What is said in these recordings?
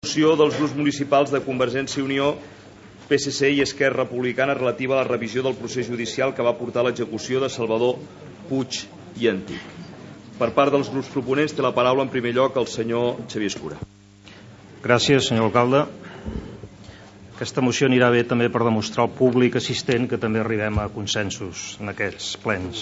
moció dels grups municipals de Convergència i Unió, PSC i Esquerra Republicana relativa a la revisió del procés judicial que va portar a l'execució de Salvador Puig i Antich. Per part dels grups proponents té la paraula en primer lloc el senyor Xavier Escura. Gràcies, senyor alcalde. Aquesta moció anirà bé també per demostrar al públic assistent que també arribem a consensos en aquests plens.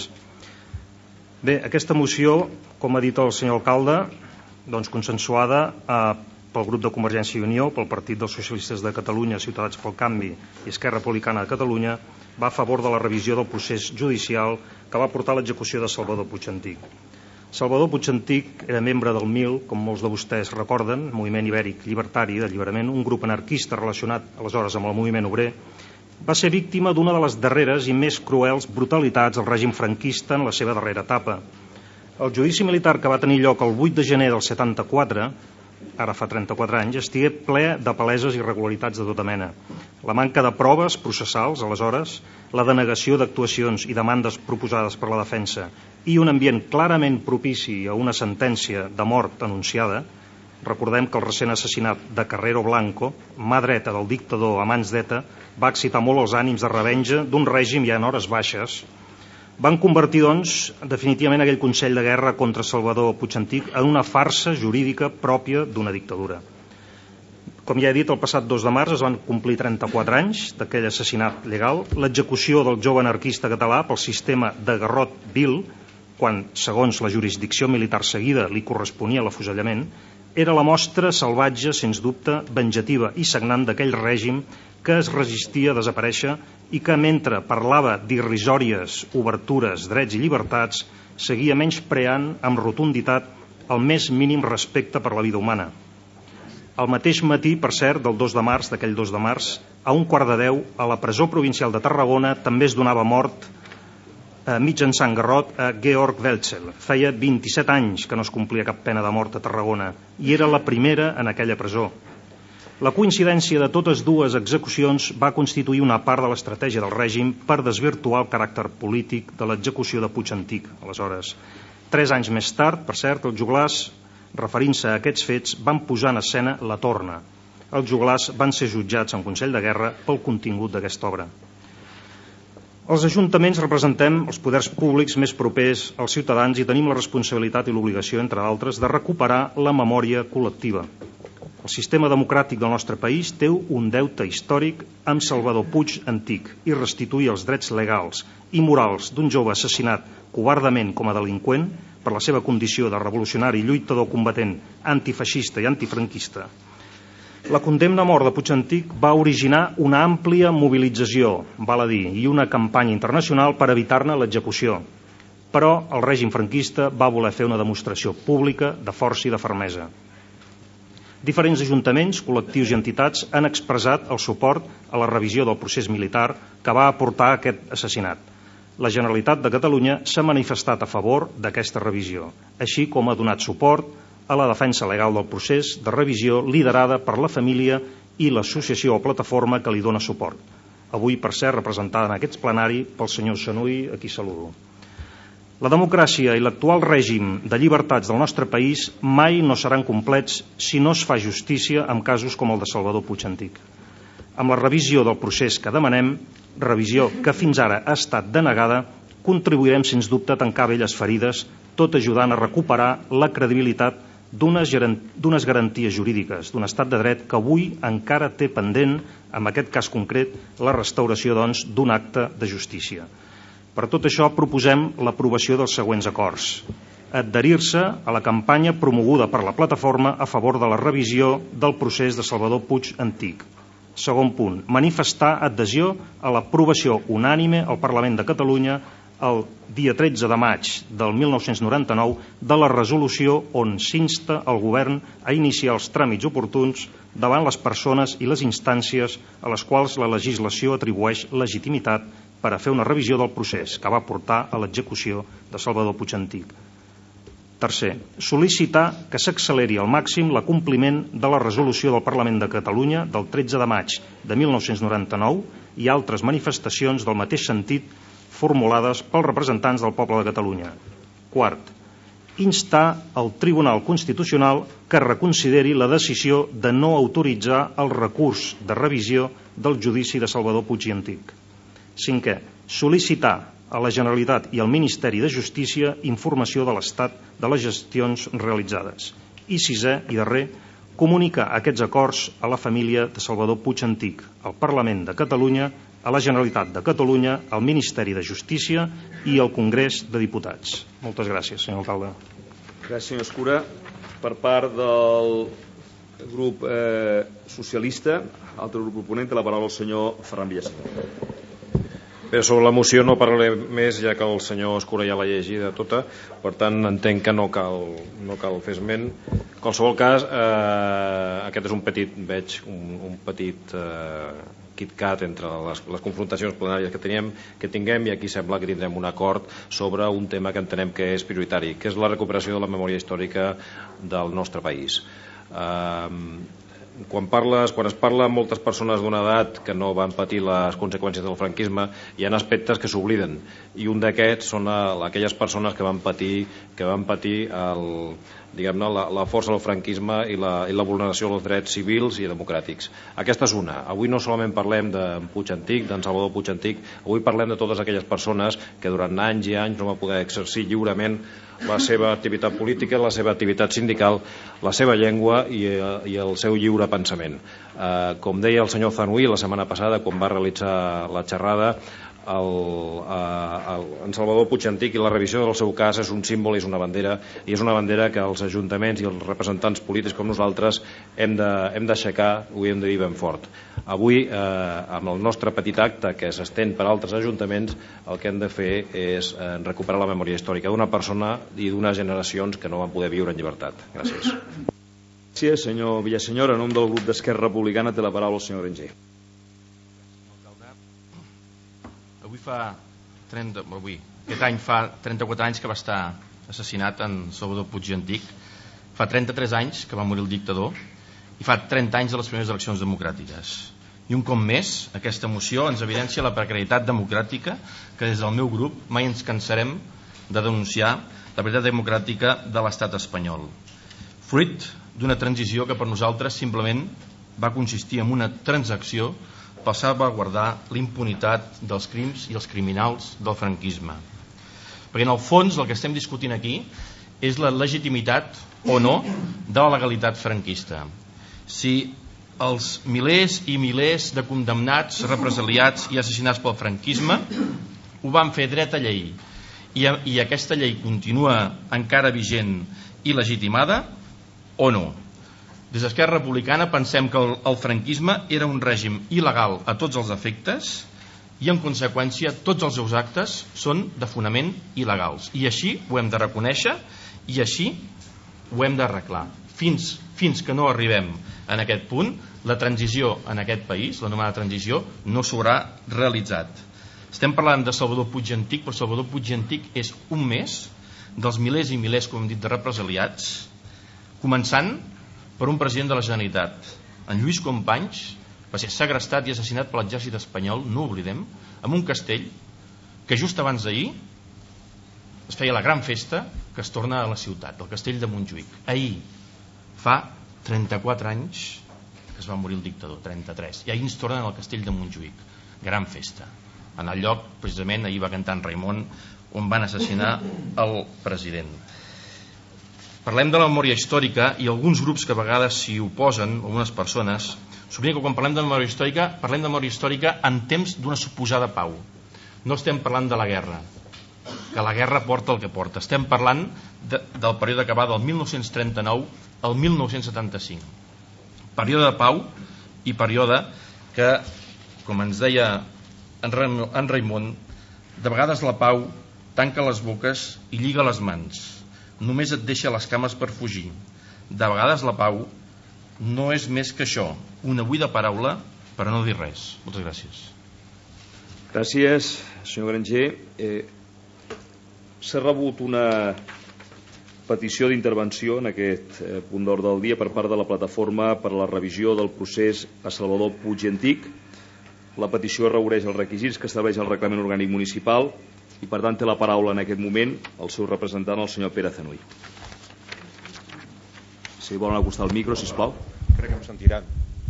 Bé, aquesta moció, com ha dit el senyor alcalde, doncs consensuada pel grup de Convergència i Unió, pel Partit dels Socialistes de Catalunya, Ciutadans pel Canvi i Esquerra Republicana de Catalunya, va a favor de la revisió del procés judicial que va portar a l'execució de Salvador Puig i Antich. Salvador Puig i Antich era membre del MIL, com molts de vostès recorden, Moviment Ibèric Llibertari d'Alliberament, un grup anarquista relacionat aleshores amb el moviment obrer. Va ser víctima d'una de les darreres i més cruels brutalitats del règim franquista en la seva darrera etapa. El judici militar que va tenir lloc el 8 de gener del 74, ara fa 34 anys, estigué ple de paleses i irregularitats de tota mena. La manca de proves processals, aleshores, la denegació d'actuacions i demandes proposades per la defensa i un ambient clarament propici a una sentència de mort anunciada. Recordem que el recent assassinat de Carrero Blanco, mà dreta del dictador a mans d'ETA, va excitar molt els ànims de revenja d'un règim ja en hores baixes. Van convertir, doncs, definitivament aquell Consell de Guerra contra Salvador Puig i Antich en una farsa jurídica pròpia d'una dictadura. Com ja he dit, el passat 2 de març es van complir 34 anys d'aquell assassinat legal. L'execució del jove anarquista català pel sistema de garrot vil, quan, segons la jurisdicció militar seguida, li corresponia l'afusellament, era la mostra salvatge, sens dubte, venjativa i sagnant d'aquell règim que es resistia a desaparèixer i que, mentre parlava d'irrisòries obertures, drets i llibertats, seguia menyspreant amb rotunditat el més mínim respecte per la vida humana. El mateix matí, per cert, del 2 de març, d'aquell 2 de març, a 11:45, a la presó provincial de Tarragona també es donava mort mitjançant garrot a Georg Welzel. Feia 27 anys que no es complia cap pena de mort a Tarragona i era la primera en aquella presó. La coincidència de totes dues execucions va constituir una part de l'estratègia del règim per desvirtuar el caràcter polític de l'execució de Puig i Antich. Aleshores, 3 anys més tard, per cert, els joglars, referint-se a aquests fets, van posar en escena La Torna. Els joglars van ser jutjats en Consell de Guerra pel contingut d'aquesta obra. Els ajuntaments representem els poders públics més propers als ciutadans i tenim la responsabilitat i l'obligació, entre d'altres, de recuperar la memòria col·lectiva. El sistema democràtic del nostre país té un deute històric amb Salvador Puig i Antich i restituir els drets legals i morals d'un jove assassinat covardament com a delinqüent per la seva condició de revolucionari lluitador combatent antifeixista i antifranquista. La condemna a mort de Puig i Antich va originar una àmplia mobilització, val a dir, i una campanya internacional per evitar-ne l'execució. Però el règim franquista va voler fer una demostració pública de força i de fermesa. Diferents ajuntaments, col·lectius i entitats han expressat el suport a la revisió del procés militar que va aportar aquest assassinat. La Generalitat de Catalunya s'ha manifestat a favor d'aquesta revisió, així com ha donat suport a la defensa legal del procés de revisió liderada per la família i l'associació o plataforma que li dona suport. Avui, per cert, representada en aquest plenari pel senyor Sanui, a qui saludo. La democràcia i l'actual règim de llibertats del nostre país mai no seran complets si no es fa justícia en casos com el de Salvador Puig i Antich. Amb la revisió del procés que demanem, revisió que fins ara ha estat denegada, contribuirem sens dubte a tancar velles ferides, tot ajudant a recuperar la credibilitat d'unes garanties jurídiques, d'un estat de dret que avui encara té pendent, en aquest cas concret, la restauració, doncs, d'un acte de justícia. Per tot això proposem l'aprovació dels següents acords. Adherir-se a la campanya promoguda per la plataforma a favor de la revisió del procés de Salvador Puig i Antich. Segon punt, manifestar adhesió a l'aprovació unànime al Parlament de Catalunya el dia 13 de maig del 1999 de la resolució on s'insta el govern a iniciar els tràmits oportuns davant les persones i les instàncies a les quals la legislació atribueix legitimitat per a fer una revisió del procés que va portar a l'execució de Salvador Puig i Antich. Tercer, sol·licitar que s'acceleri al màxim l'acompliment de la resolució del Parlament de Catalunya del 13 de maig de 1999 i altres manifestacions del mateix sentit formulades pels representants del poble de Catalunya. Quart, instar el Tribunal Constitucional que reconsideri la decisió de no autoritzar el recurs de revisió del judici de Salvador Puig i Antich. Cinquè, sol·licitar a la Generalitat i al Ministeri de Justícia informació de l'estat de les gestions realitzades. I sisè i darrer, comunicar aquests acords a la família de Salvador Puig i Antich, al Parlament de Catalunya, a la Generalitat de Catalunya, al Ministeri de Justícia i al Congrés de Diputats. Moltes gràcies, senyor alcalde. Gràcies, senyor Escura. Per part del grup socialista, altre grup proponent, té la paraula el senyor Ferran Villaseñor. Bé, sobre la moció no parlaré més, ja que el senyor Escura ja l'ha llegida tota, per tant entenc que no cal fer esment. En qualsevol cas, aquest és un petit KitKat entre les confrontacions plenàries que tinguem, i aquí sembla que tindrem un acord sobre un tema que entenem que és prioritari, que és la recuperació de la memòria històrica del nostre país. Quan es parla amb moltes persones d'una edat que no van patir les conseqüències del franquisme, hi ha aspectes que s'obliden, i un d'aquests són aquelles persones que van patir la força del franquisme i la vulneració dels drets civils i democràtics. Aquesta és una. Avui no solament parlem d'en Puig i Antich, d'en Salvador Puig i Antich, avui parlem de totes aquelles persones que durant anys i anys no van poder exercir lliurement la seva activitat política, la seva activitat sindical, la seva llengua i el seu lliure pensament. Com deia el senyor Zanuí la setmana passada quan va realitzar la xerrada, en Salvador Puig i Antich i la revisió del seu cas és un símbol, és una bandera, i és una bandera que els ajuntaments i els representants polítics com nosaltres hem d'aixecar, ho hem de dir ben fort. Avui, amb el nostre petit acte que s'estén per altres ajuntaments, el que hem de fer és recuperar la memòria històrica d'una persona i d'unes generacions que no van poder viure en llibertat. Gràcies. Gràcies, senyor Villaseñor. En nom del grup d'Esquerra Republicana té la paraula el senyor Granger. Aquest any fa 34 anys que va estar assassinat en Salvador Puig i Antich, fa 33 anys que va morir el dictador i fa 30 anys de les primeres eleccions democràtiques. I un cop més, aquesta moció ens evidencia la precarietat democràtica que des del meu grup mai ens cansarem de denunciar, la precarietat democràtica de l'estat espanyol, fruit d'una transició que per nosaltres simplement va consistir en una transacció per salvaguardar l'impunitat dels crims i els criminals del franquisme. Perquè en el fons el que estem discutint aquí és la legitimitat o no de la legalitat franquista. Si els milers i milers de condemnats, represaliats i assassinats pel franquisme ho van fer dret a llei i aquesta llei continua encara vigent i legitimada o no. Des d'Esquerra Republicana pensem que el franquisme era un règim il·legal a tots els efectes i en conseqüència tots els seus actes són de fonament il·legals, i així ho hem de reconèixer i així ho hem d'arreglar. Fins que no arribem en aquest punt, la transició en aquest país, l'anomenada transició, no s'haurà realitzat. Estem parlant de Salvador Puig i Antich, però Salvador Puig i Antich és un més dels milers i milers, com hem dit, de represaliats, començant per un president de la Generalitat. En Lluís Companys va ser segrestat i assassinat per l'exèrcit espanyol, no ho oblidem, en un castell que just abans d'ahir es feia la gran festa que es torna a la ciutat, el castell de Montjuïc. Ahir, fa 34 anys que es va morir el dictador, 33, i ahir ens tornen al castell de Montjuïc, gran festa, en el lloc, precisament, ahir va cantar en Raimon, on van assassinar el president. Parlem de la memòria històrica i alguns grups que a vegades s'hi oposen, algunes persones, s'obliden que quan parlem de memòria històrica en temps d'una suposada pau. No estem parlant de la guerra, que la guerra porta el que porta. Estem parlant del període que va del 1939 al 1975. Període de pau i període que, com ens deia en Raimon, de vegades la pau tanca les boques i lliga les mans. Només et deixa les cames per fugir. De vegades la pau no és més que això, una buida paraula per a no dir res. Moltes gràcies. Gràcies, senyor Granger. S'ha rebut una petició d'intervenció en aquest punt d'ordre del dia per part de la plataforma per a la revisió del procés a Salvador Puig i Antich. La petició reuneix els requisits que estableix el reglament orgànic municipal i per tant té la paraula en aquest moment el seu representant, el senyor Pere Zanuy. Si volen acostar el micro, sisplau. Crec que em sentiran.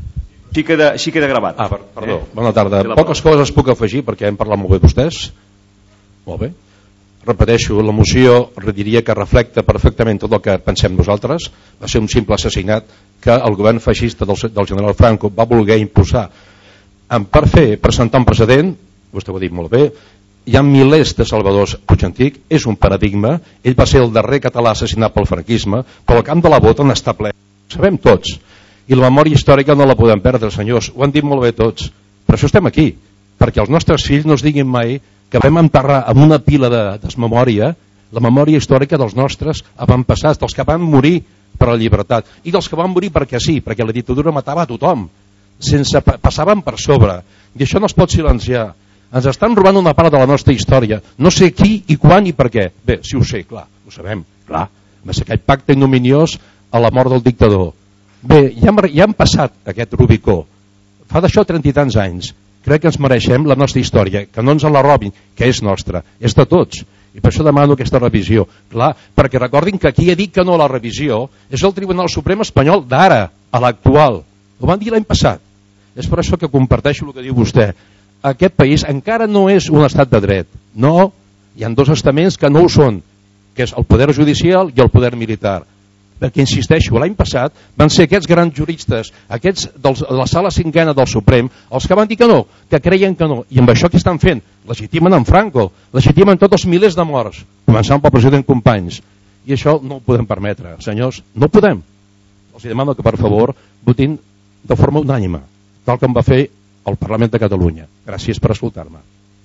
Així queda gravat. Perdó, bona tarda. Poques coses puc afegir perquè hem parlat molt bé vostès. Molt bé. Repeteixo, la moció diria que reflecta perfectament tot el que pensem nosaltres. Va ser un simple assassinat que el govern feixista del general Franco va voler imposar per presentar un precedent. Vostè ho ha dit molt bé. Hi ha milers de salvadors. Puig Antic és un paradigma. Ell va ser el darrer català assassinat pel franquisme, però el camp de la Bota n'està ple. Ho sabem tots. I la memòria històrica no la podem perdre, senyors. Ho han dit molt bé tots. Per això estem aquí, perquè els nostres fills no es diguin mai que vam enterrar amb una pila de desmemòria la memòria històrica dels nostres avantpassats, dels que van morir per la llibertat i dels que van morir perquè sí, perquè la dictadura matava a tothom, passaven per sobre, i això no es pot silenciar. Ens estan robant una part de la nostra història, no sé qui i quan i per què. Bé, sí ho sé, clar, ho sabem, clar, va ser aquell pacte ignominiós a la mort del dictador. Bé, ja han passat aquest Rubicó, fa d'això 30 i tants anys. Crec que ens mereixem la nostra història, que no ens la robin, que és nostra, és de tots. I per això demano aquesta revisió. Clar, perquè recordin que qui ha dit que no a la revisió és el Tribunal Suprem espanyol d'ara, a l'actual. Ho van dir l'any passat. És per això que comparteixo el que diu vostè. Aquest país encara no és un estat de dret. No, hi ha dos estaments que no ho són, que és el poder judicial i el poder militar. Perquè, insisteixo, l'any passat van ser aquests grans juristes, aquests de la sala cinquena del Suprem, els que van dir que no, que creien que no. I amb això què estan fent? Legitimen en Franco, legitimen tots els milers de morts, començant pel president Companys. I això no ho podem permetre, senyors, no ho podem. Els demano que, per favor, votin de forma unànime, tal com va fer el Parlament de Catalunya. Gràcies per escoltar-me.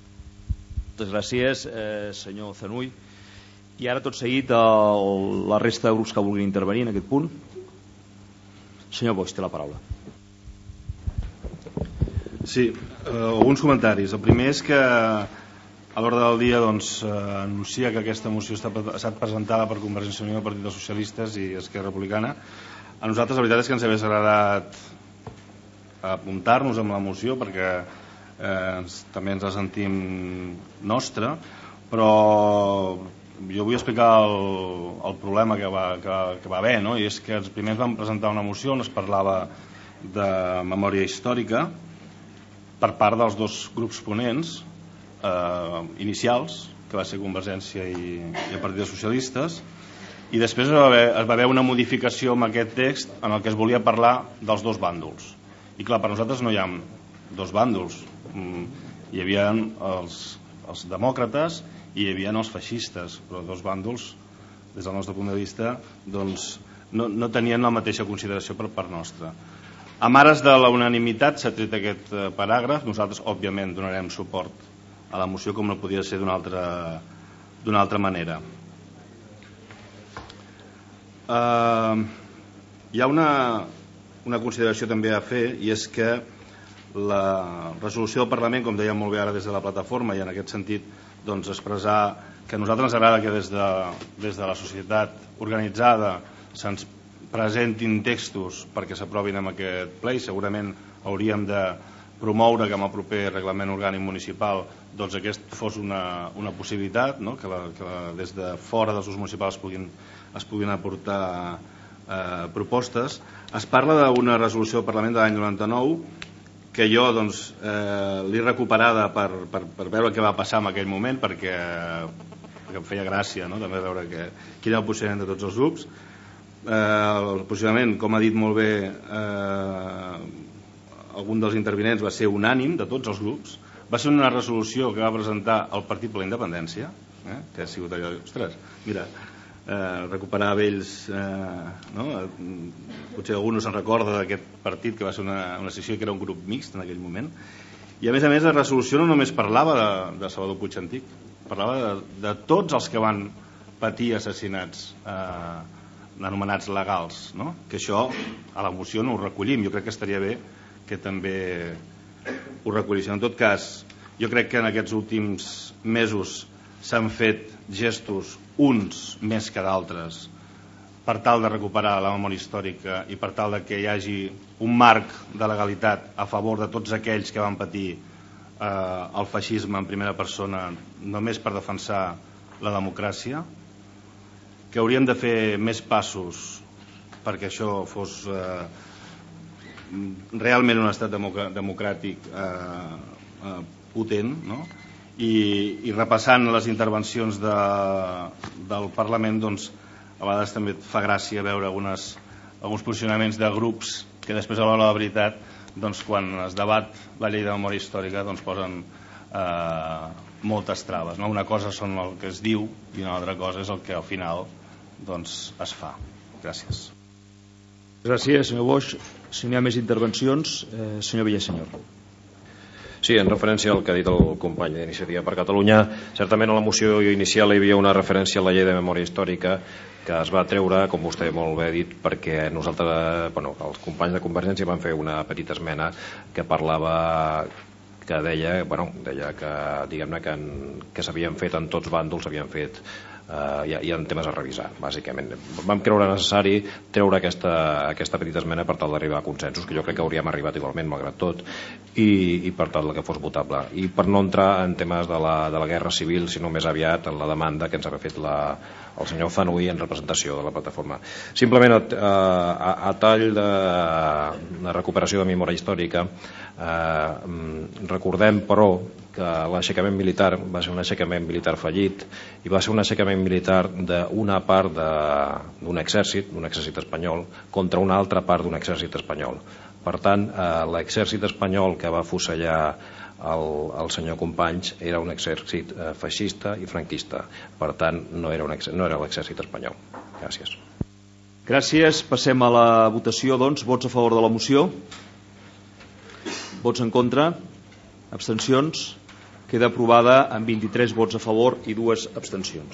Moltes gràcies, senyor Zanuy. I ara tot seguit la resta de grups que vulguin intervenir en aquest punt. Senyor Boix, té la paraula. Sí, alguns comentaris. El primer és que a l'ordre del dia anuncia que aquesta moció ha estat presentada per Convergència i Unió, el Partit dels Socialistes i Esquerra Republicana. A nosaltres la veritat és que ens hauria agradat apuntar-nos amb la moció perquè també ens la sentim nostra, però jo vull explicar el problema que va haver, no? I és que els primers van presentar una moció on es parlava de memòria històrica per part dels dos grups ponents inicials, que va ser Convergència i el Partit dels Socialistes, i després es va haver una modificació amb aquest text en el que es volia parlar dels dos bàndols. I clar, per nosaltres no hi ha dos bàndols, hi havia els demòcrates i hi havia els feixistes, però dos bàndols, des del nostre punt de vista, no tenien la mateixa consideració per part nostra. A mares de la unanimitat s'ha tret aquest paràgraf. Nosaltres, òbviament, donarem suport a la moció com no podia ser d'una altra manera. Hi ha una consideració també a fer, i és que la resolució del Parlament, com deia molt bé ara des de la plataforma, i en aquest sentit expressar que a nosaltres ens agrada que des de la societat organitzada se'ns presentin textos perquè s'aprovin en aquest ple, i segurament hauríem de promoure que amb el proper reglament orgànic municipal aquest fos una possibilitat, no? que des de fora dels grups municipals es puguin aportar propostes. Es parla d'una resolució del Parlament de l'any 99 que jo l'he recuperada per veure què va passar en aquell moment, perquè em feia gràcia, no? També veure quin era el posicionament de tots els grups. El posicionament, com ha dit molt bé algun dels intervinents, va ser unànim de tots els grups. Va ser una resolució que va presentar el Partit per la Independència, que ha sigut allò, ostres, mira, recuperar vells, no? Potser algú no se'n recorda d'aquest partit, que va ser una sessió que era un grup mixt en aquell moment. I a més la resolució no només parlava de Salvador Puig Antic, parlava de tots els que van patir assassinats anomenats legals, no? Que això a la moció no ho recollim. Jo crec que estaria bé que també ho recollissin. En tot cas, jo crec que en aquests últims mesos s'han fet gestos, uns més que d'altres, per tal de recuperar la memòria històrica i per tal de que hi hagi un marc de legalitat a favor de tots aquells que van patir el feixisme en primera persona només per defensar la democràcia, que hauríem de fer més passos perquè això fos realment un estat democràtic potent, no? I repassant les intervencions del Parlament, doncs, a vegades també fa gràcia veure alguns posicionaments de grups que després a l'hora de la veritat, doncs, quan es debat la llei de memòria històrica, doncs, posen moltes traves, no? Una cosa són el que es diu i una altra cosa és el que al final, doncs, es fa. Gràcies. Gràcies, senyor Boix. Si no hi ha més intervencions, senyor Villasenyor. Sí, en referència al que ha dit el company d'Iniciativa per Catalunya, certament a la moció inicial hi havia una referència a la llei de memòria històrica que es va treure, com vostè molt bé ha dit, perquè nosaltres, els companys de Convergència van fer una petita esmena que parlava, que deia que, diguem-ne, que s'havien fet en tots bàndols, s'havien fet hi ha temes a revisar, bàsicament. Vam creure necessari treure aquesta petita esmena per tal d'arribar a consensos, que jo crec que hauríem arribat igualment, malgrat tot, i per tal que fos votable. I per no entrar en temes de la guerra civil, sinó més aviat en la demanda que ens havia fet el senyor Zanui en representació de la plataforma. Simplement, a tall de recuperació de memòria històrica, recordem, però, que l'aixecament militar va ser un aixecament militar fallit i va ser un aixecament militar d'una part d'un exèrcit espanyol contra una altra part d'un exèrcit espanyol. Per tant, l'exèrcit espanyol que va afusellar el senyor Companys era un exèrcit feixista i franquista. Per tant, no era l'exèrcit espanyol. Gràcies. Gràcies. Passem a la votació, doncs. Vots a favor de la moció? Vots en contra? Abstencions? Queda aprovada amb 23 vots a favor i 2 abstencions.